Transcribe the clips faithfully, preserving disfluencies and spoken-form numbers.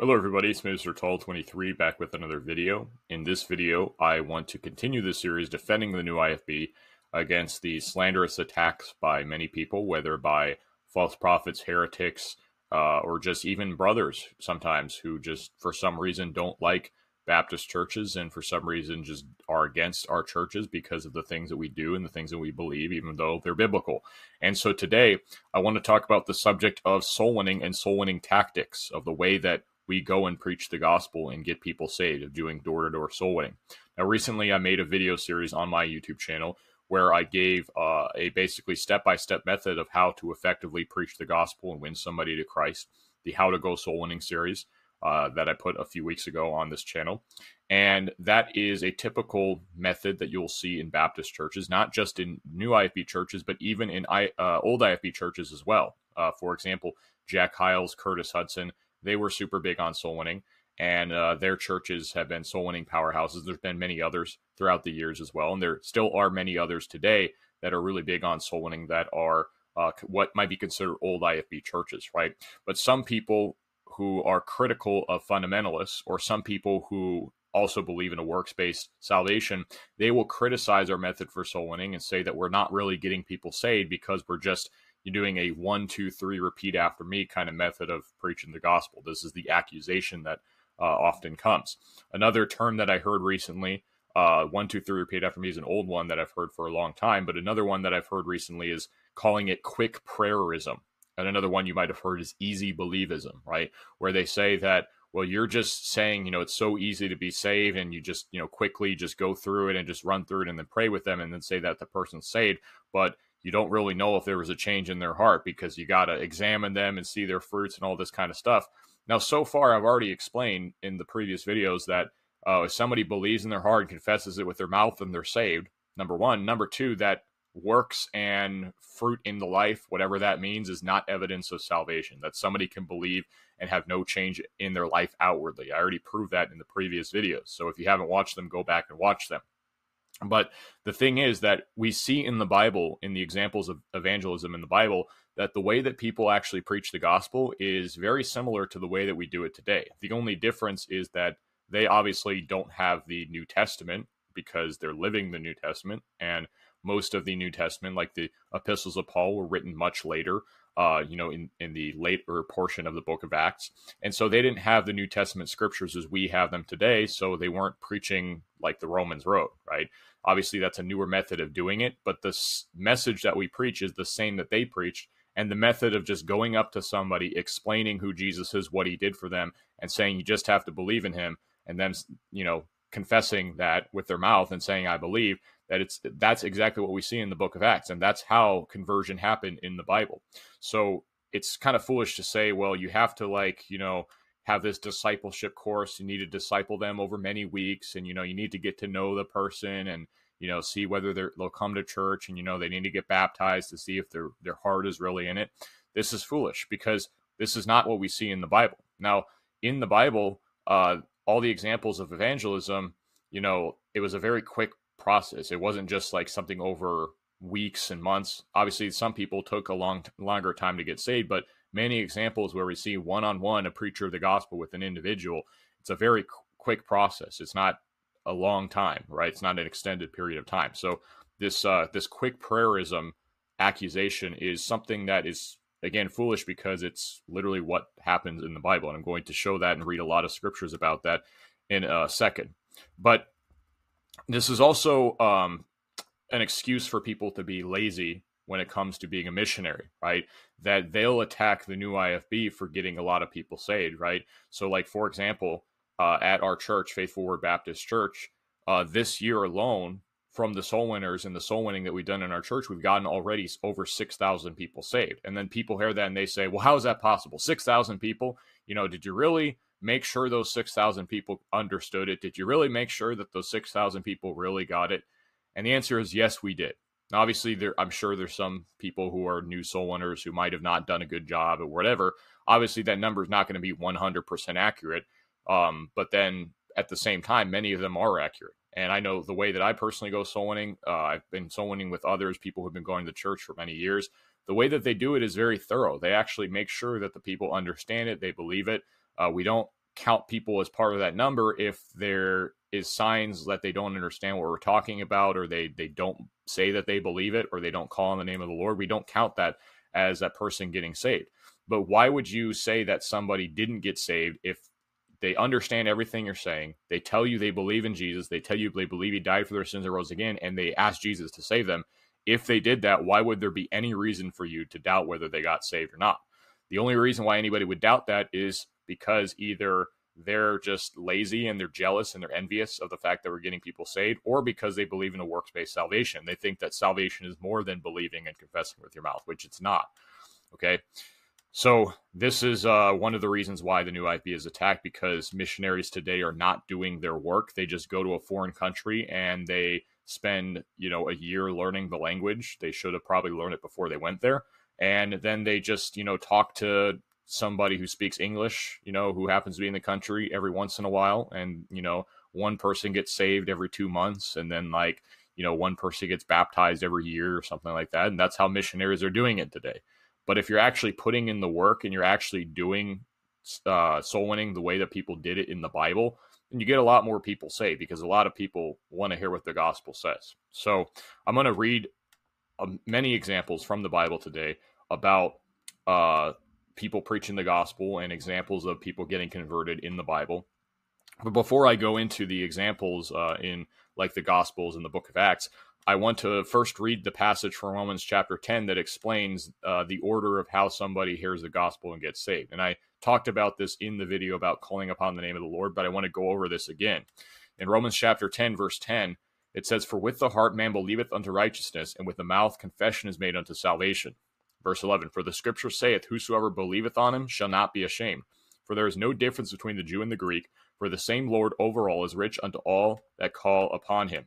Hello everybody, it's Mister Tall twenty-three back with another video. In this video, I want to continue the series defending the new I F B against the slanderous attacks by many people, whether by false prophets, heretics, uh, or just even brothers sometimes who just for some reason don't like Baptist churches and for some reason just are against our churches because of the things that we do and the things that we believe, even though they're biblical. And so today, I want to talk about the subject of soul winning and soul winning tactics, of the way that we go and preach the gospel and get people saved, of doing door-to-door soul winning. Now, recently I made a video series on my YouTube channel where I gave uh, a basically step-by-step method of how to effectively preach the gospel and win somebody to Christ, the How to Go Soul Winning series uh, that I put a few weeks ago on this channel. And that is a typical method that you'll see in Baptist churches, not just in new I F B churches, but even in I, uh, old I F B churches as well. Uh, for example, Jack Hyles, Curtis Hudson, they were super big on soul winning, and uh, their churches have been soul winning powerhouses. There's been many others throughout the years as well, and there still are many others today that are really big on soul winning that are uh, what might be considered old I F B churches, right? But some people who are critical of fundamentalists, or some people who also believe in a works-based salvation, they will criticize our method for soul winning and say that we're not really getting people saved because we're just you're doing a one, two, three, repeat after me kind of method of preaching the gospel. This is the accusation that uh, often comes. Another term that I heard recently, uh, one, two, three, repeat after me is an old one that I've heard for a long time, but another one that I've heard recently is calling it quick prayerism. And another one you might have heard is easy believism, right? Where they say that, well, you're just saying, you know, it's so easy to be saved and you just, you know, quickly just go through it and just run through it and then pray with them and then say that the person's saved. But you don't really know if there was a change in their heart because you got to examine them and see their fruits and all this kind of stuff. Now, so far, I've already explained in the previous videos that uh, if somebody believes in their heart and confesses it with their mouth, then they're saved, number one. Number two, that works and fruit in the life, whatever that means, is not evidence of salvation, that somebody can believe and have no change in their life outwardly. I already proved that in the previous videos. So if you haven't watched them, go back and watch them. But the thing is that we see in the Bible, in the examples of evangelism in the Bible, that the way that people actually preach the gospel is very similar to the way that we do it today. The only difference is that they obviously don't have the New Testament because they're living the New Testament, and most of the New Testament, like the epistles of Paul, were written much later, uh, you know, in, in the later portion of the book of Acts. And so they didn't have the New Testament scriptures as we have them today, so they weren't preaching like the Romans wrote, right? Obviously, that's a newer method of doing it, but the message that we preach is the same that they preached. And the method of just going up to somebody, explaining who Jesus is, what he did for them, and saying you just have to believe in him, and then, you know, confessing that with their mouth and saying, I believe, that it's that's exactly what we see in the book of Acts. And that's how conversion happened in the Bible. So it's kind of foolish to say, well, you have to, like, you know, have this discipleship course. You need to disciple them over many weeks. And, you know, you need to get to know the person and, you know, see whether they're, they'll come to church, and, you know, they need to get baptized to see if their, their heart is really in it. This is foolish because this is not what we see in the Bible. Now, in the Bible, uh, all the examples of evangelism, you know, it was a very quick process. It wasn't just like something over weeks and months. Obviously, some people took a long, longer time to get saved, but many examples where we see one-on-one a preacher of the gospel with an individual, it's a very qu- quick process. It's not a long time, right? It's not an extended period of time. So this uh, this quick prayerism accusation is something that is, again, foolish because it's literally what happens in the Bible. And I'm going to show that and read a lot of scriptures about that in a second. But this is also um, an excuse for people to be lazy when it comes to being a missionary, right? That they'll attack the new I F B for getting a lot of people saved, right? So, like, for example, uh, at our church, Faithful Word Baptist Church, uh, this year alone, from the soul winners and the soul winning that we've done in our church, we've gotten already over six thousand people saved. And then people hear that and they say, well, how is that possible? six thousand people? You know, did you really make sure those six thousand people understood it? Did you really make sure that those six thousand people really got it? And the answer is yes, we did. Now, obviously, there, I'm sure there's some people who are new soul winners who might have not done a good job or whatever. Obviously, that number is not going to be one hundred percent accurate. Um, but then at the same time, many of them are accurate. And I know the way that I personally go soul winning, uh, I've been soul winning with others, people who've been going to church for many years. The way that they do it is very thorough. They actually make sure that the people understand it, they believe it. Uh, we don't count people as part of that number if there is signs that they don't understand what we're talking about, or they they don't say that they believe it, or they don't call on the name of the Lord. We don't count that as that person getting saved. But why would you say that somebody didn't get saved if they understand everything you're saying, they tell you they believe in Jesus, they tell you they believe he died for their sins and rose again, and they ask Jesus to save them? If they did that, why would there be any reason for you to doubt whether they got saved or not? The only reason why anybody would doubt that is because either they're just lazy and they're jealous and they're envious of the fact that we're getting people saved, or because they believe in a works-based salvation. They think that salvation is more than believing and confessing with your mouth, which it's not. Okay? So this is uh, one of the reasons why the new I F B is attacked, because missionaries today are not doing their work. They just go to a foreign country and they spend, you know, a year learning the language. They should have probably learned it before they went there. And then they just, you know, talk to somebody who speaks English, you know, who happens to be in the country every once in a while. And, you know, one person gets saved every two months. And then, like, you know, one person gets baptized every year or something like that. And that's how missionaries are doing it today. But if you're actually putting in the work and you're actually doing uh, soul winning the way that people did it in the Bible, then you get a lot more people saved, because a lot of people want to hear what the gospel says. So I'm going to read uh, many examples from the Bible today about uh, people preaching the gospel and examples of people getting converted in the Bible. But before I go into the examples uh, in like the Gospels and the book of Acts, I want to first read the passage from Romans chapter ten that explains uh, the order of how somebody hears the gospel and gets saved. And I talked about this in the video about calling upon the name of the Lord, but I want to go over this again. In Romans chapter ten, verse ten, it says, "For with the heart man believeth unto righteousness, and with the mouth confession is made unto salvation." Verse eleven, "For the scripture saith, Whosoever believeth on him shall not be ashamed. For there is no difference between the Jew and the Greek, for the same Lord over all is rich unto all that call upon him.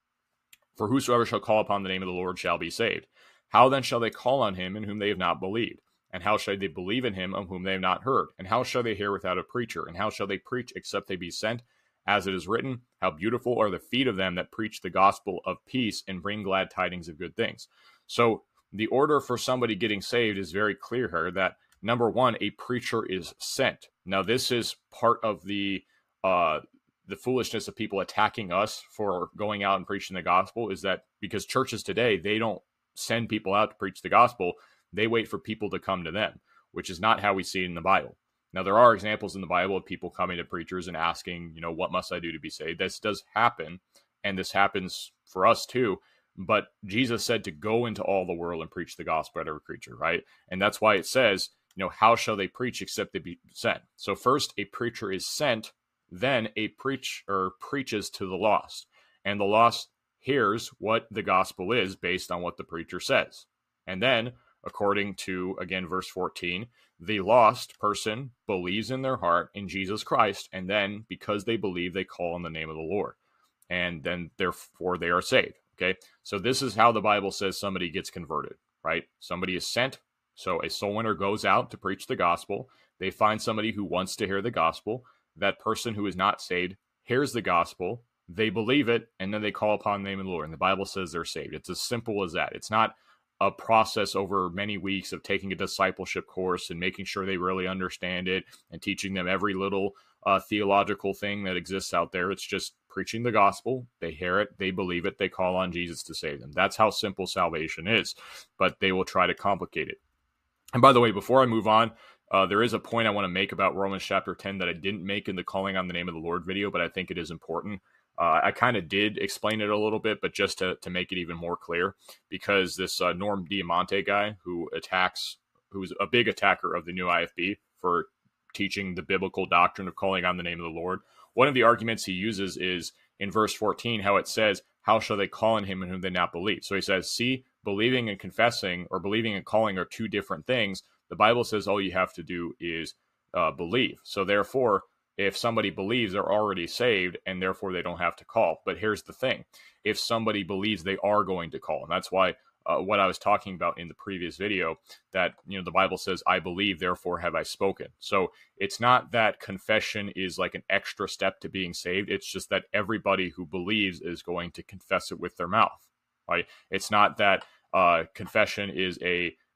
For whosoever shall call upon the name of the Lord shall be saved. How then shall they call on him in whom they have not believed? And how shall they believe in him of whom they have not heard? And how shall they hear without a preacher? And how shall they preach except they be sent? As it is written, How beautiful are the feet of them that preach the gospel of peace and bring glad tidings of good things." So the order for somebody getting saved is very clear here, that number one, a preacher is sent. Now this is part of the uh the foolishness of people attacking us for going out and preaching the gospel, is that because churches today, they don't send people out to preach the gospel. They wait for people to come to them, which is not how we see it in the Bible. Now, there are examples in the Bible of people coming to preachers and asking, you know, what must I do to be saved? This does happen, and this happens for us too. But Jesus said to go into all the world and preach the gospel to every creature, right? And that's why it says, you know, how shall they preach except they be sent? So first, a preacher is sent. Then a preacher preaches to the lost, and the lost hears what the gospel is based on what the preacher says. And then, according to, again, verse fourteen, the lost person believes in their heart in Jesus Christ, and then, because they believe, they call on the name of the Lord. And then, therefore, they are saved, okay? So this is how the Bible says somebody gets converted, right? Somebody is sent, so a soul winner goes out to preach the gospel. They find somebody who wants to hear the gospel. That person who is not saved hears the gospel, they believe it, and then they call upon the name of the Lord. And the Bible says they're saved. It's as simple as that. It's not a process over many weeks of taking a discipleship course and making sure they really understand it and teaching them every little uh, theological thing that exists out there. It's just preaching the gospel. They hear it, they believe it, they call on Jesus to save them. That's how simple salvation is, but they will try to complicate it. And by the way, before I move on, Uh, there is a point I want to make about Romans chapter ten that I didn't make in the calling on the name of the Lord video, but I think it is important. Uh, I kind of did explain it a little bit, but just to, to make it even more clear, because this uh, Norm Diamante guy who attacks, who's a big attacker of the new I F B for teaching the biblical doctrine of calling on the name of the Lord, one of the arguments he uses is in verse fourteen, how it says, how shall they call on him in whom they not believe? So he says, see, believing and confessing, or believing and calling, are two different things. The Bible says all you have to do is uh, believe. So therefore, if somebody believes, they're already saved, and therefore they don't have to call. But here's the thing. If somebody believes, they are going to call. And that's why uh, what I was talking about in the previous video, that, you know, the Bible says, I believe, therefore have I spoken. So it's not that confession is like an extra step to being saved. It's just that everybody who believes is going to confess it with their mouth, right? It's not that uh, confession is a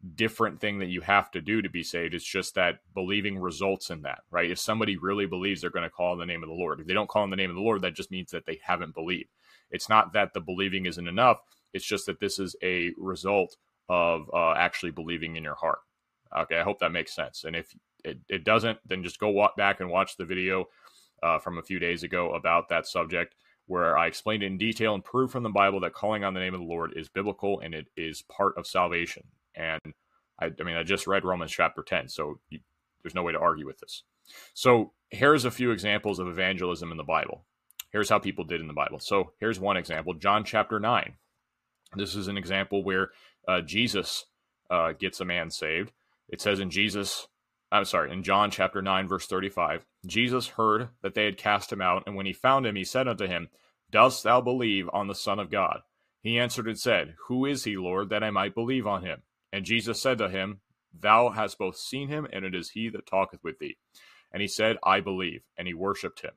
different thing that you have to do to be saved. It's just that believing results in that, right? If somebody really believes, they're going to call on the name of the Lord. If they don't call on the name of the Lord, that just means that they haven't believed. It's not that the believing isn't enough. It's just that this is a result of uh, actually believing in your heart. Okay, I hope that makes sense. And if it, it doesn't, then just go walk back and watch the video uh, from a few days ago about that subject, where I explained it in detail and proved from the Bible that calling on the name of the Lord is biblical and it is part of salvation. And I, I mean, I just read Romans chapter ten, so you, there's no way to argue with this. So here's a few examples of evangelism in the Bible. Here's how people did in the Bible. So here's one example, John chapter nine. This is an example where uh, Jesus uh, gets a man saved. It says in Jesus, I'm sorry, in John chapter nine, verse thirty-five, Jesus heard that they had cast him out, and when he found him, he said unto him, Dost thou believe on the Son of God? He answered and said, Who is he, Lord, that I might believe on him? And Jesus said to him, Thou hast both seen him, and it is he that talketh with thee. And he said, I believe, and he worshipped him.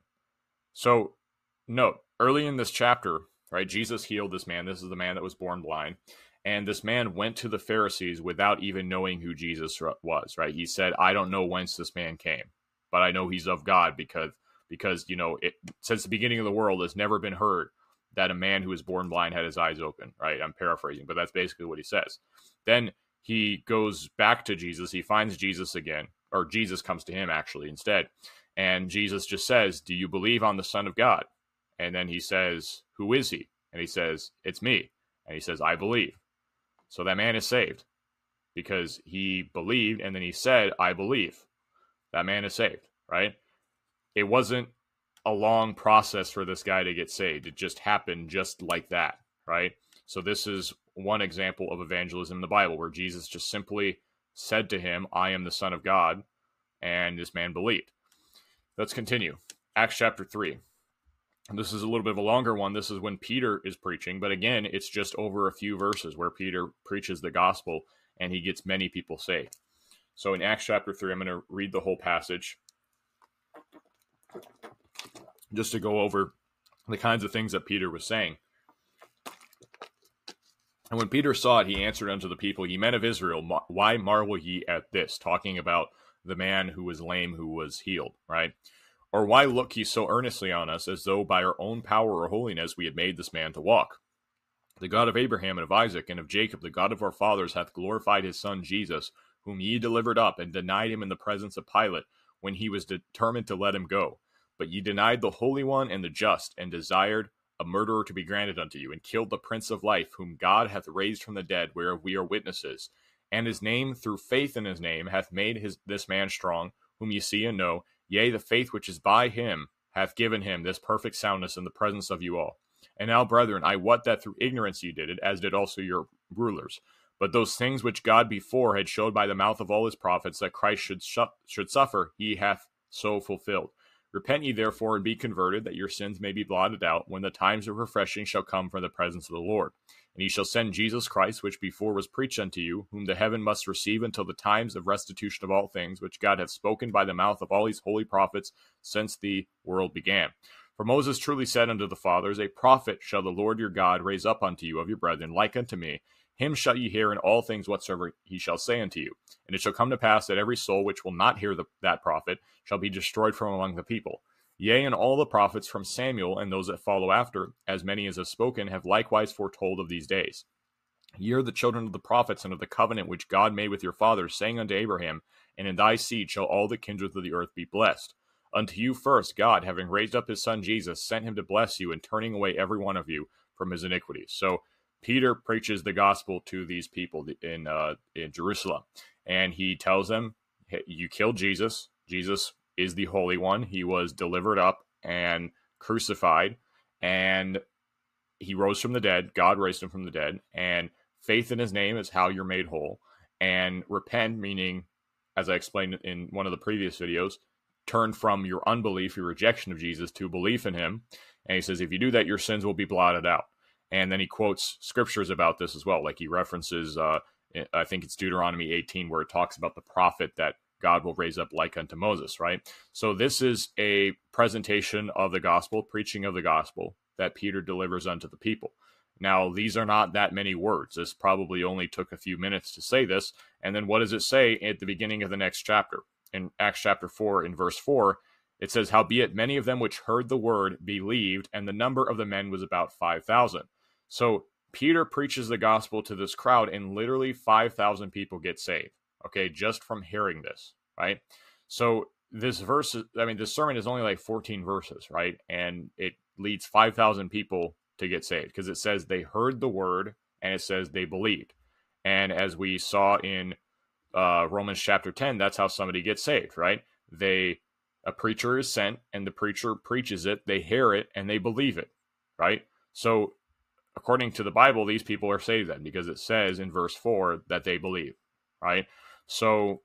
So, note, early in this chapter, right, Jesus healed this man. This is the man that was born blind. And this man went to the Pharisees without even knowing who Jesus was, right? He said, I don't know whence this man came, but I know he's of God because, because you know, it, since the beginning of the world, it's never been heard that a man who was born blind had his eyes open, right? I'm paraphrasing, but that's basically what he says. Then he goes back to Jesus. He finds Jesus again, or Jesus comes to him actually instead. And Jesus just says, do you believe on the Son of God? And then he says, who is he? And he says, it's me. And he says, I believe. So that man is saved because he believed and then he said, I believe. That man is saved, right? It wasn't a long process for this guy to get saved. It just happened just like that, right? So this is one example of evangelism in the Bible where Jesus just simply said to him, I am the Son of God, and this man believed. Let's continue. Acts chapter three. This is a little bit of a longer one. This is when Peter is preaching, but again, it's just over a few verses where Peter preaches the gospel and he gets many people saved. So in Acts chapter three, I'm going to read the whole passage just to go over the kinds of things that Peter was saying. And when Peter saw it, he answered unto the people, Ye men of Israel, why marvel ye at this? Talking about the man who was lame, who was healed, right? Or why look ye so earnestly on us, as though by our own power or holiness we had made this man to walk? The God of Abraham and of Isaac and of Jacob, the God of our fathers, hath glorified his son Jesus, whom ye delivered up, and denied him in the presence of Pilate, when he was determined to let him go. But ye denied the Holy One and the Just, and desired a murderer to be granted unto you, and killed the Prince of Life, whom God hath raised from the dead, whereof we are witnesses. And his name, through faith in his name, hath made his this man strong, whom ye see and know. Yea, the faith which is by him hath given him this perfect soundness in the presence of you all. And now, brethren, I wot that through ignorance you did it, as did also your rulers. But those things which God before had showed by the mouth of all his prophets, that Christ should, sh- should suffer, he hath so fulfilled. Repent ye therefore, and be converted, that your sins may be blotted out, when the times of refreshing shall come from the presence of the Lord. And he shall send Jesus Christ, which before was preached unto you, whom the heaven must receive until the times of restitution of all things, which God hath spoken by the mouth of all his holy prophets since the world began. For Moses truly said unto the fathers, A prophet shall the Lord your God raise up unto you of your brethren, like unto me. Him shall ye hear in all things whatsoever he shall say unto you. And it shall come to pass that every soul which will not hear the, that prophet shall be destroyed from among the people. Yea, and all the prophets from Samuel and those that follow after, as many as have spoken, have likewise foretold of these days. Ye are the children of the prophets and of the covenant which God made with your fathers, saying unto Abraham, And in thy seed shall all the kindreds of the earth be blessed. Unto you first God, having raised up his son Jesus, sent him to bless you, and turning away every one of you from his iniquities. So Peter preaches the gospel to these people in uh, in Jerusalem, and he tells them, hey, you killed Jesus. Jesus is the Holy One. He was delivered up and crucified, and he rose from the dead. God raised him from the dead, and faith in his name is how you're made whole. And repent, meaning, as I explained in one of the previous videos, turn from your unbelief, your rejection of Jesus, to belief in him. And he says, if you do that, your sins will be blotted out. And then he quotes scriptures about this as well. Like he references, uh, I think it's Deuteronomy eighteen, where it talks about the prophet that God will raise up like unto Moses, right? So this is a presentation of the gospel, preaching of the gospel that Peter delivers unto the people. Now, these are not that many words. This probably only took a few minutes to say this. And then what does it say at the beginning of the next chapter? In Acts chapter four, in verse four, it says, "Howbeit many of them which heard the word believed, and the number of the men was about five thousand. So Peter preaches the gospel to this crowd, and literally five thousand people get saved, okay, just from hearing this, right? So this verse, I mean, this sermon is only like fourteen verses, right? And it leads five thousand people to get saved, because it says they heard the word, and it says they believed. And as we saw in uh, Romans chapter ten, that's how somebody gets saved, right? They, a preacher is sent, and the preacher preaches it, they hear it, and they believe it, right? So according to the Bible, these people are saved then, because it says in verse four that they believe, right? So,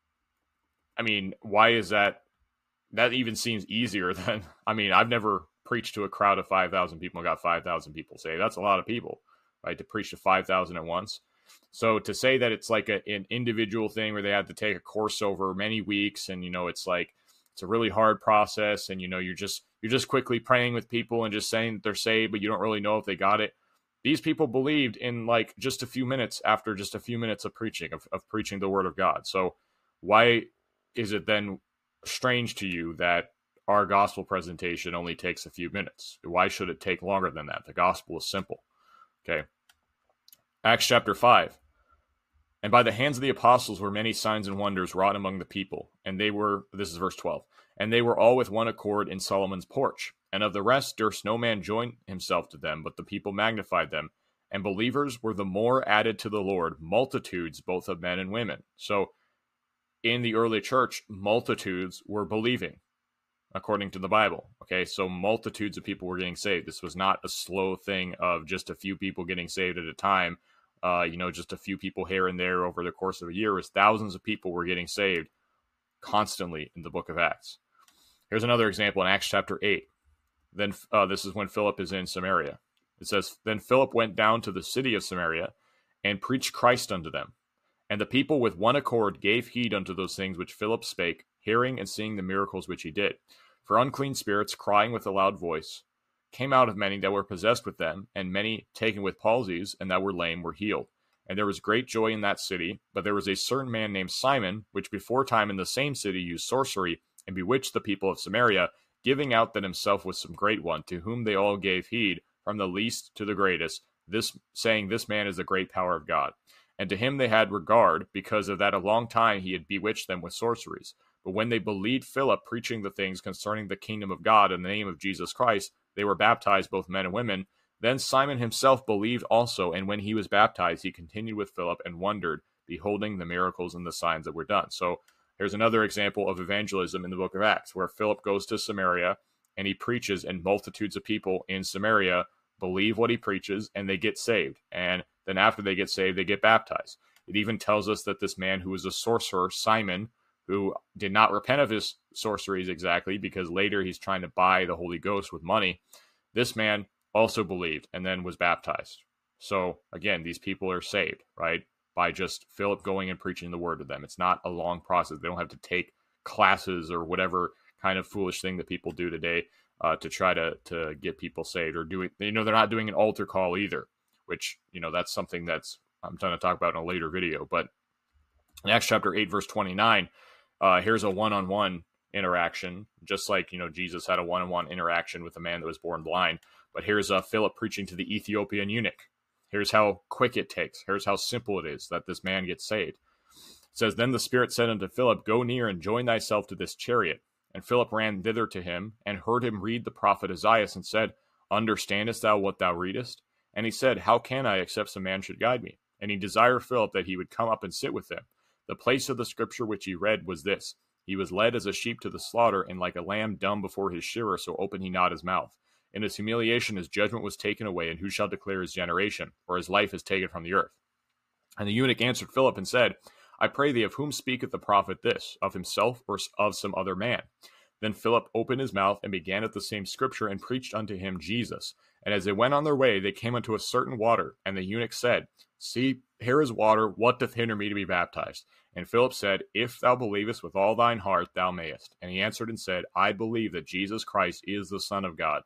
I mean, why is that? That even seems easier than, I mean, I've never preached to a crowd of five thousand people and got five thousand people saved. That's a lot of people, right, to preach to five thousand at once. So to say that it's like a, an individual thing where they have to take a course over many weeks, and, you know, it's like, it's a really hard process, and, you know, you're just, you're just quickly praying with people and just saying that they're saved, but you don't really know if they got it. These people believed in like just a few minutes after just a few minutes of preaching, of, of preaching the word of God. So why is it then strange to you that our gospel presentation only takes a few minutes? Why should it take longer than that? The gospel is simple. Okay. Acts chapter five. "And by the hands of the apostles were many signs and wonders wrought among the people. And they were," this is verse twelve, "and they were all with one accord in Solomon's porch. And of the rest durst no man join himself to them, but the people magnified them. And believers were the more added to the Lord, multitudes both of men and women." So in the early church, multitudes were believing, according to the Bible. Okay, so multitudes of people were getting saved. This was not a slow thing of just a few people getting saved at a time. Uh, you know, just a few people here and there over the course of a year. It was thousands of people were getting saved constantly in the book of Acts. Here's another example in Acts chapter eight. Then uh, this is when Philip is in Samaria. It says, "Then Philip went down to the city of Samaria and preached Christ unto them. And the people with one accord gave heed unto those things which Philip spake, hearing and seeing the miracles which he did. For unclean spirits, crying with a loud voice, came out of many that were possessed with them, and many taken with palsies, and that were lame were healed. And there was great joy in that city. But there was a certain man named Simon, which before time in the same city used sorcery, and bewitched the people of Samaria, giving out that himself was some great one, to whom they all gave heed, from the least to the greatest, this saying, This man is the great power of God. And to him they had regard, because of that a long time he had bewitched them with sorceries. But when they believed Philip preaching the things concerning the kingdom of God in the name of Jesus Christ, they were baptized, both men and women. Then Simon himself believed also, and when he was baptized, he continued with Philip and wondered, beholding the miracles and the signs that were done." So here's another example of evangelism in the book of Acts, where Philip goes to Samaria and he preaches, and multitudes of people in Samaria believe what he preaches, and they get saved. And then after they get saved, they get baptized. It even tells us that this man who was a sorcerer, Simon, who did not repent of his sorceries exactly, because later he's trying to buy the Holy Ghost with money, this man also believed and then was baptized. So again, these people are saved, right, by just Philip going and preaching the word to them. It's not a long process. They don't have to take classes or whatever kind of foolish thing that people do today uh, to try to to get people saved, or do it. You know, they're not doing an altar call either, which, you know, that's something that's I'm trying to talk about in a later video. But in Acts chapter eight, verse twenty-nine, uh, here's a one-on-one interaction, just like, you know, Jesus had a one-on-one interaction with a man that was born blind. But here's uh, Philip preaching to the Ethiopian eunuch. Here's how quick it takes. Here's how simple it is that this man gets saved. It says, "Then the Spirit said unto Philip, Go near and join thyself to this chariot. And Philip ran thither to him, and heard him read the prophet Isaiah, and said, Understandest thou what thou readest? And he said, How can I, except some man should guide me? And he desired Philip that he would come up and sit with him. The place of the scripture which he read was this: He was led as a sheep to the slaughter, and like a lamb dumb before his shearer, so opened he not his mouth. In his humiliation his judgment was taken away, and who shall declare his generation? For his life is taken from the earth. And the eunuch answered Philip and said, I pray thee, of whom speaketh the prophet this? Of himself, or of some other man? Then Philip opened his mouth, and began at the same scripture, and preached unto him Jesus. And as they went on their way, they came unto a certain water. And the eunuch said, See, here is water. What doth hinder me to be baptized? And Philip said, If thou believest with all thine heart, thou mayest. And he answered and said, I believe that Jesus Christ is the Son of God.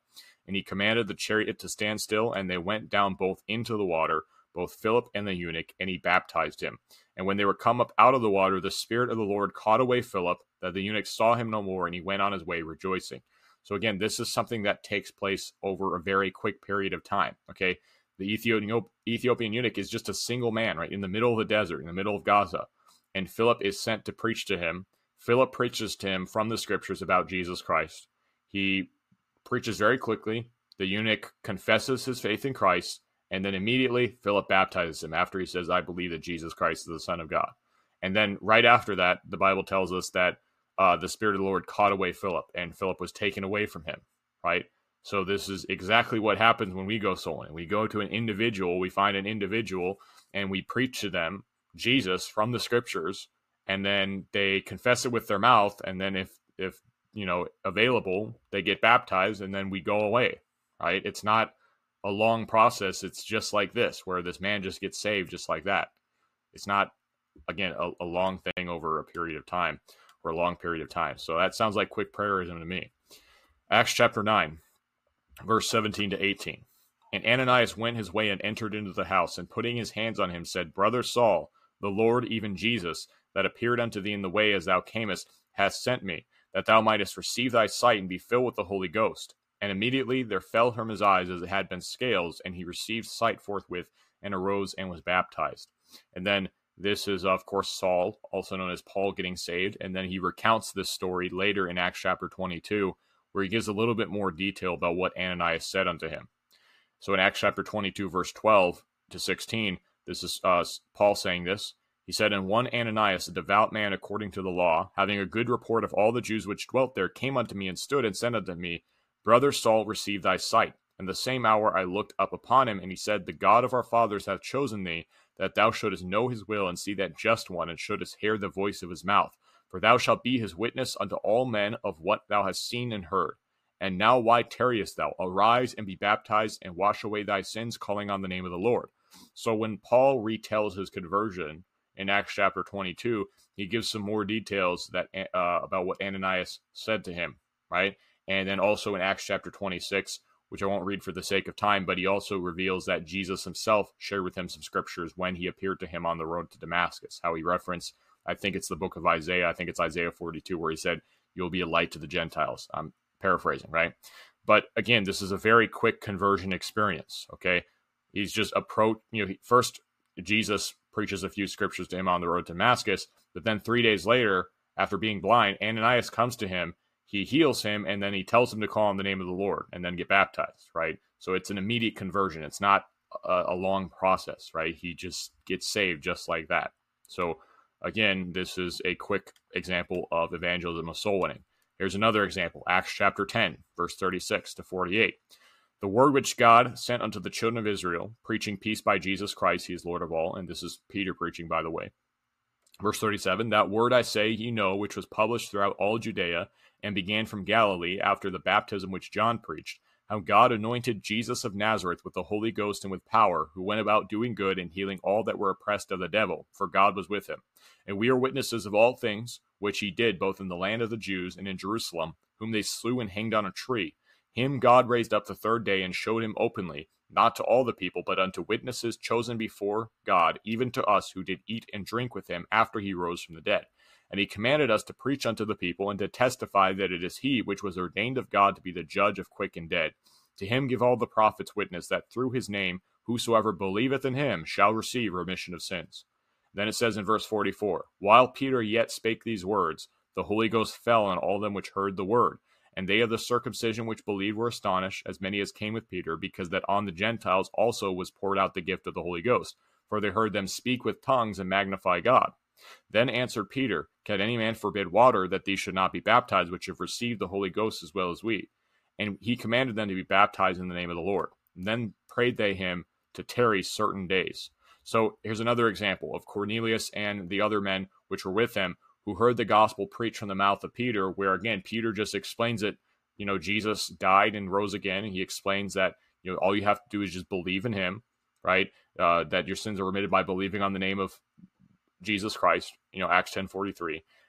And he commanded the chariot to stand still, and they went down both into the water, both Philip and the eunuch, and he baptized him. And when they were come up out of the water, the Spirit of the Lord caught away Philip, that the eunuch saw him no more, and he went on his way rejoicing. So again, this is something that takes place over a very quick period of time, okay? The Ethiopian, Ethiopian eunuch is just a single man, right, in the middle of the desert, in the middle of Gaza. And Philip is sent to preach to him. Philip preaches to him from the scriptures about Jesus Christ. He preaches very quickly. The eunuch confesses his faith in Christ, and then immediately Philip baptizes him after he says, I believe that Jesus Christ is the Son of God. And then right after that, the Bible tells us that uh, the Spirit of the Lord caught away Philip, and Philip was taken away from him, right? So this is exactly what happens when we go soul winning. We go to an individual, we find an individual, and we preach to them Jesus from the scriptures, and then they confess it with their mouth, and then if, if you know, available, they get baptized, and then we go away, right? It's not a long process. It's just like this, where this man just gets saved just like that. It's not, again, a, a long thing over a period of time, or a long period of time. So that sounds like quick prayerism to me. Acts chapter nine. Verse seventeen to eighteen. And Ananias went his way and entered into the house, and putting his hands on him said, Brother Saul, the Lord, even Jesus, that appeared unto thee in the way as thou camest, hath sent me, that thou mightest receive thy sight and be filled with the Holy Ghost. And immediately there fell from his eyes as it had been scales, and he received sight forthwith, and arose and was baptized. And then this is, of course, Saul, also known as Paul, getting saved. And then he recounts this story later in Acts chapter twenty-two, where he gives a little bit more detail about what Ananias said unto him. So in Acts chapter twenty-two, verse twelve to sixteen, this is uh, Paul saying this. He said, And one Ananias, a devout man according to the law, having a good report of all the Jews which dwelt there, came unto me and stood and said unto me, Brother Saul, receive thy sight. And the same hour I looked up upon him, and he said, The God of our fathers hath chosen thee, that thou shouldest know his will, and see that just one, and shouldest hear the voice of his mouth. For thou shalt be his witness unto all men of what thou hast seen and heard. And now why tarriest thou? Arise and be baptized, and wash away thy sins, calling on the name of the Lord. So when Paul retells his conversion in Acts chapter twenty-two, he gives some more details that uh, about what Ananias said to him, right? And then also in Acts chapter twenty-six, which I won't read for the sake of time, but he also reveals that Jesus himself shared with him some scriptures when he appeared to him on the road to Damascus, how he referenced, I think it's the book of Isaiah, I think it's Isaiah forty-two, where he said, you'll be a light to the Gentiles. I'm paraphrasing, right? But again, this is a very quick conversion experience, okay? He's just approached, you know, first Jesus preaches a few scriptures to him on the road to Damascus, but then three days later, after being blind, Ananias comes to him, he heals him, and then he tells him to call on the name of the Lord and then get baptized, right? So it's an immediate conversion. It's not a, a long process, right? He just gets saved just like that. So again, this is a quick example of evangelism of soul winning. Here's another example, Acts chapter ten, verse thirty-six to forty-eight. The word which God sent unto the children of Israel, preaching peace by Jesus Christ, he is Lord of all. And this is Peter preaching, by the way. Verse thirty-seven, that word I say ye know, which was published throughout all Judea, and began from Galilee after the baptism which John preached, how God anointed Jesus of Nazareth with the Holy Ghost and with power, who went about doing good and healing all that were oppressed of the devil, for God was with him. And we are witnesses of all things which he did, both in the land of the Jews and in Jerusalem, whom they slew and hanged on a tree. Him God raised up the third day and showed him openly, not to all the people, but unto witnesses chosen before God, even to us who did eat and drink with him after he rose from the dead. And he commanded us to preach unto the people, and to testify that it is he which was ordained of God to be the judge of quick and dead. To him give all the prophets witness that through his name whosoever believeth in him shall receive remission of sins. Then it says in verse forty-four, While Peter yet spake these words, the Holy Ghost fell on all them which heard the word. And they of the circumcision which believed were astonished, as many as came with Peter, because that on the Gentiles also was poured out the gift of the Holy Ghost. For they heard them speak with tongues and magnify God. Then answered Peter, Can any man forbid water, that these should not be baptized, which have received the Holy Ghost as well as we? And he commanded them to be baptized in the name of the Lord. And then prayed they him to tarry certain days. So here's another example of Cornelius and the other men which were with him, who heard the gospel preached from the mouth of Peter, where again, Peter just explains it. You know, Jesus died and rose again, and he explains that, you know, all you have to do is just believe in him, right? Uh, that your sins are remitted by believing on the name of Jesus Christ, you know, Acts ten forty-three.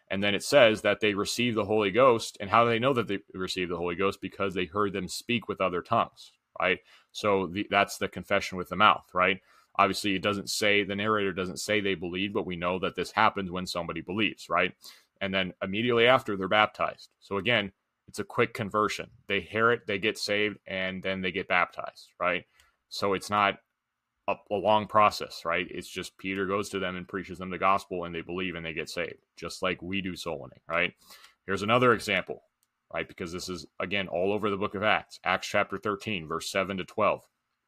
And then it says that they receive the Holy Ghost. And how do they know that they received the Holy Ghost? Because they heard them speak with other tongues, right? So the, that's the confession with the mouth, right? Obviously, it doesn't say, the narrator doesn't say they believe, but we know that this happens when somebody believes, right? And then immediately after, they're baptized. So again, it's a quick conversion. They hear it, they get saved, and then they get baptized, right? So it's not a, a long process, right? It's just Peter goes to them and preaches them the gospel, and they believe and they get saved, just like we do soul winning, right? Here's another example, right? Because this is, again, all over the book of Acts. Acts chapter thirteen, verse seven to twelve.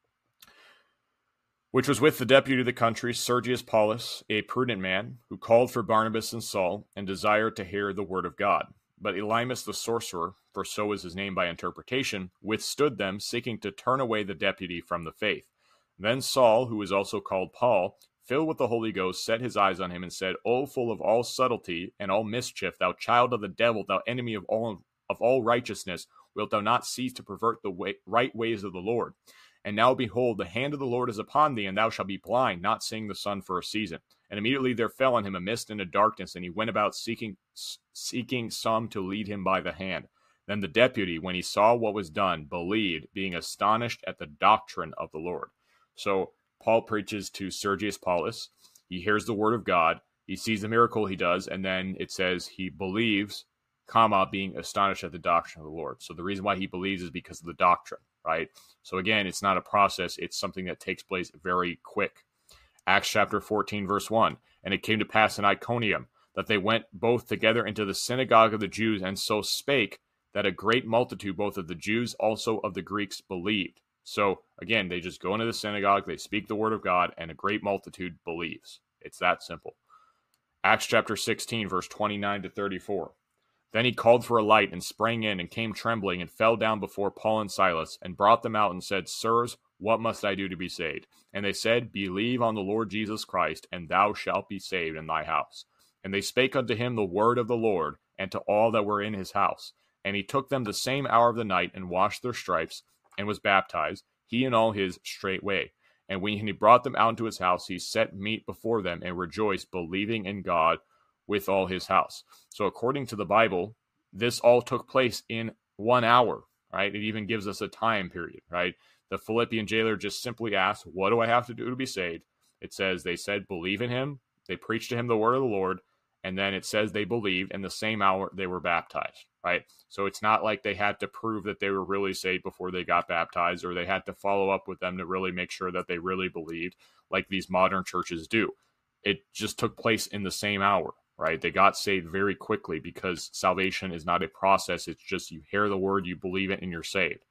Which was with the deputy of the country, Sergius Paulus, a prudent man, who called for Barnabas and Saul, and desired to hear the word of God. But Elymas the sorcerer, for so is his name by interpretation, withstood them, seeking to turn away the deputy from the faith. Then Saul, who is also called Paul, filled with the Holy Ghost, set his eyes on him, and said, O full of all subtlety and all mischief, thou child of the devil, thou enemy of all of all righteousness, wilt thou not cease to pervert the way, right ways of the Lord? And now, behold, the hand of the Lord is upon thee, and thou shalt be blind, not seeing the sun for a season. And immediately there fell on him a mist and a darkness, and he went about seeking seeking some to lead him by the hand. Then the deputy, when he saw what was done, believed, being astonished at the doctrine of the Lord. So Paul preaches to Sergius Paulus. He hears the word of God. He sees the miracle he does, and then it says he believes, comma, being astonished at the doctrine of the Lord. So the reason why he believes is because of the doctrine, right? So again, it's not a process. It's something that takes place very quick. Acts chapter fourteen, verse one. And it came to pass in Iconium that they went both together into the synagogue of the Jews, and so spake that a great multitude, both of the Jews, also of the Greeks, believed. So again, they just go into the synagogue, they speak the word of God, and a great multitude believes. It's that simple. Acts chapter sixteen, verse twenty-nine to thirty-four. Then he called for a light, and sprang in, and came trembling, and fell down before Paul and Silas, and brought them out, and said, Sirs, what must I do to be saved? And they said, Believe on the Lord Jesus Christ, and thou shalt be saved in thy house. And they spake unto him the word of the Lord, and to all that were in his house. And he took them the same hour of the night, and washed their stripes, and was baptized, he and all his straightway. And when he brought them out into his house, he set meat before them, and rejoiced, believing in God with all his house. So according to the Bible, this all took place in one hour, right? It even gives us a time period, right? The Philippian jailer just simply asked, what do I have to do to be saved? It says they said, believe in him. They preached to him the word of the Lord. And then it says they believed, and the same hour they were baptized, right? So it's not like they had to prove that they were really saved before they got baptized, or they had to follow up with them to really make sure that they really believed, like these modern churches do. It just took place in the same hour, right? They got saved very quickly, because salvation is not a process. It's just you hear the word, you believe it, and you're saved.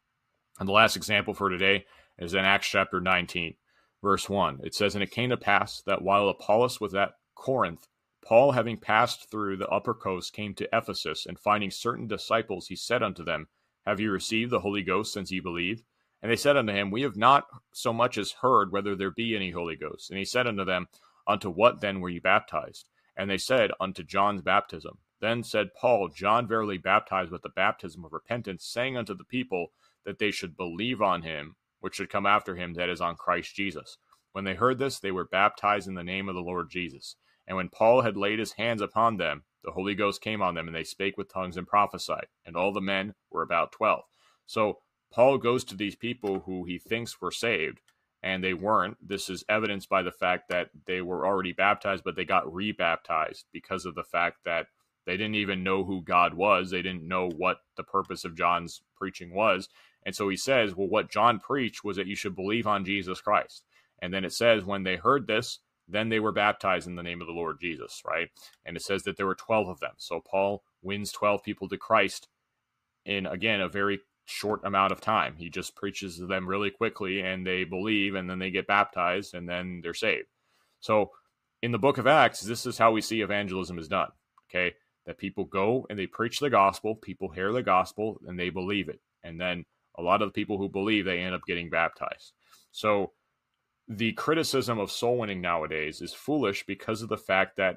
And the last example for today is in Acts chapter nineteen, verse one. It says, And it came to pass that while Apollos was at Corinth, Paul, having passed through the upper coast, came to Ephesus, and finding certain disciples, he said unto them, Have you received the Holy Ghost since ye believed? And they said unto him, We have not so much as heard whether there be any Holy Ghost. And he said unto them, Unto what then were ye baptized? And they said, Unto John's baptism. Then said Paul, John verily baptized with the baptism of repentance, saying unto the people that they should believe on him, which should come after him, that is, on Christ Jesus. When they heard this, they were baptized in the name of the Lord Jesus. And when Paul had laid his hands upon them, the Holy Ghost came on them, and they spake with tongues and prophesied. And all the men were about twelve. So Paul goes to these people who he thinks were saved, and they weren't. This is evidenced by the fact that they were already baptized, but they got rebaptized because of the fact that they didn't even know who God was. They didn't know what the purpose of John's preaching was. And so he says, well, what John preached was that you should believe on Jesus Christ. And then it says, when they heard this, then they were baptized in the name of the Lord Jesus, right? And it says that there were twelve of them. So Paul wins twelve people to Christ in, again, a very short amount of time. He just preaches to them really quickly, and they believe, and then they get baptized, and then they're saved. So in the book of Acts, this is how we see evangelism is done, okay? That people go and they preach the gospel, people hear the gospel, and they believe it. And then a lot of the people who believe, they end up getting baptized. So the criticism of soul winning nowadays is foolish because of the fact that,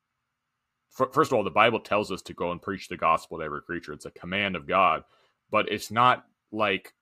first of all, the Bible tells us to go and preach the gospel to every creature. It's a command of God, but it's not like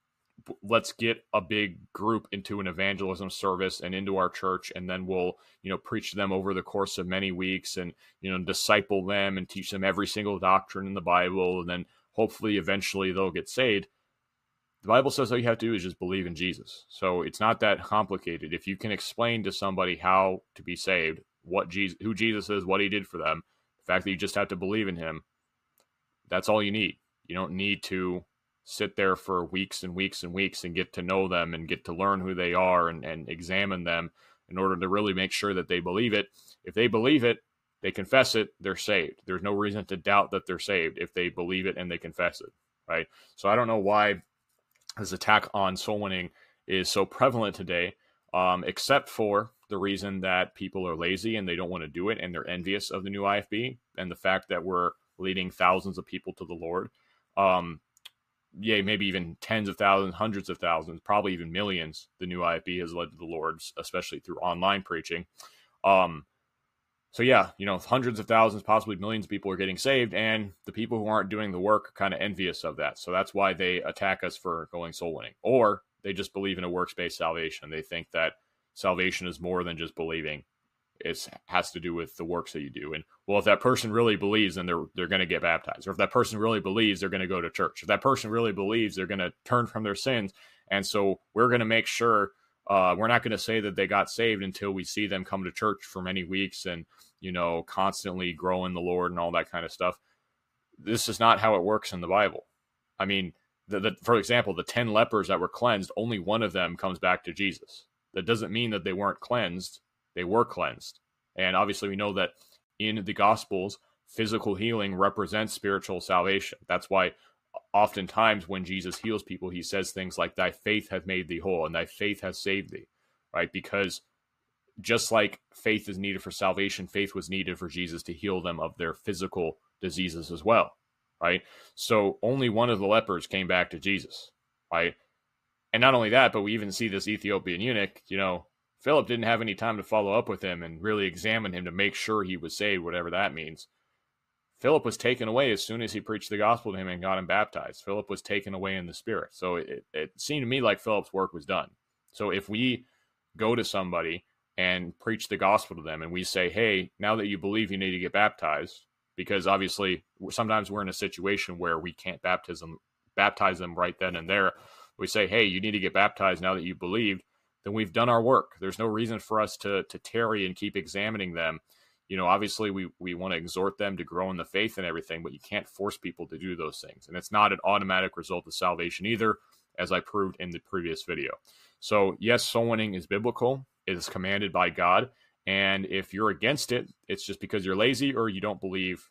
let's get a big group into an evangelism service and into our church, and then we'll, you know, preach to them over the course of many weeks and, you know, disciple them and teach them every single doctrine in the Bible. And then hopefully eventually they'll get saved. The Bible says all you have to do is just believe in Jesus. So it's not that complicated. If you can explain to somebody how to be saved, what Jesus, who Jesus is, what he did for them, the fact that you just have to believe in him, that's all you need. You don't need to sit there for weeks and weeks and weeks and get to know them and get to learn who they are and, and examine them in order to really make sure that they believe it. If they believe it, they confess it, they're saved. There's no reason to doubt that they're saved if they believe it and they confess it, right? So I don't know why this attack on soul winning is so prevalent today, um, except for the reason that people are lazy and they don't want to do it and they're envious of the new I F B and the fact that we're leading thousands of people to the Lord. Um, yeah, maybe even tens of thousands, hundreds of thousands, probably even millions. The new I F B has led to the Lord, especially through online preaching. Um, so yeah, you know, hundreds of thousands, possibly millions of people are getting saved, and the people who aren't doing the work are kind of envious of that. So that's why they attack us for going soul winning, or they just believe in a works-based salvation. They think that salvation is more than just believing. It has to do with the works that you do. And well, if that person really believes, then they're they're going to get baptized. Or if that person really believes, they're going to go to church. If that person really believes, they're going to turn from their sins. And so we're going to make sure uh, we're not going to say that they got saved until we see them come to church for many weeks and, you know, constantly grow in the Lord and all that kind of stuff. This is not how it works in the Bible. I mean, the, the, for example, the ten lepers that were cleansed, only one of them comes back to Jesus. That doesn't mean that they weren't cleansed. They were cleansed. And obviously we know that in the Gospels, physical healing represents spiritual salvation. That's why oftentimes when Jesus heals people, he says things like, thy faith hath made thee whole and thy faith has saved thee, right? Because just like faith is needed for salvation, faith was needed for Jesus to heal them of their physical diseases as well, right? So only one of the lepers came back to Jesus, right? And not only that, but we even see this Ethiopian eunuch, you know, Philip didn't have any time to follow up with him and really examine him to make sure he was saved, whatever that means. Philip was taken away as soon as he preached the gospel to him and got him baptized. Philip was taken away in the Spirit. So it, it seemed to me like Philip's work was done. So if we go to somebody and preach the gospel to them and we say, hey, now that you believe, you need to get baptized, because obviously sometimes we're in a situation where we can't baptize them, baptize them right then and there. We say, hey, you need to get baptized now that you believed. Then we've done our work. There's no reason for us to to tarry and keep examining them. You know, obviously we, we want to exhort them to grow in the faith and everything, but you can't force people to do those things. And it's not an automatic result of salvation either, as I proved in the previous video. So yes, soul winning is biblical. It is commanded by God. And if you're against it, it's just because you're lazy or you don't believe,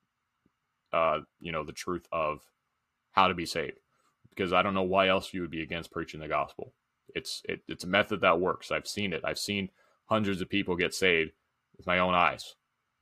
uh, you know, the truth of how to be saved. Because I don't know why else you would be against preaching the gospel. It's it, it's a method that works. I've seen it. I've seen hundreds of people get saved with my own eyes.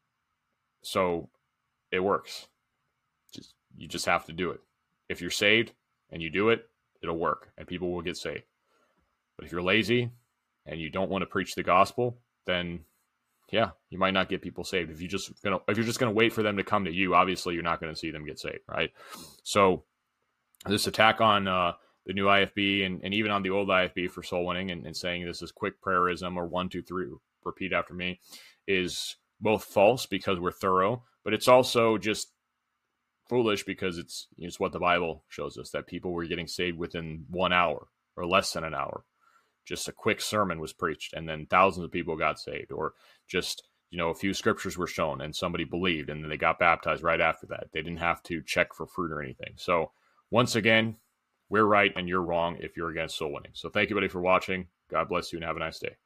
So it works. Just you just have to do it. If you're saved and you do it, it'll work and people will get saved. But if you're lazy and you don't want to preach the gospel, then yeah, you might not get people saved. If you just gonna if you're just gonna wait for them to come to you, obviously you're not going to see them get saved, right? So this attack on uh, the new I F B and, and even on the old I F B for soul winning and, and saying this is quick prayerism or one, two, three, repeat after me is both false because we're thorough, but it's also just foolish because it's it's what the Bible shows us, that people were getting saved within one hour or less than an hour. Just a quick sermon was preached and then thousands of people got saved, or just, you know, a few scriptures were shown and somebody believed and then they got baptized right after that. They didn't have to check for fruit or anything. So once again, we're right and you're wrong if you're against soul winning. So thank you, buddy, for watching. God bless you and have a nice day.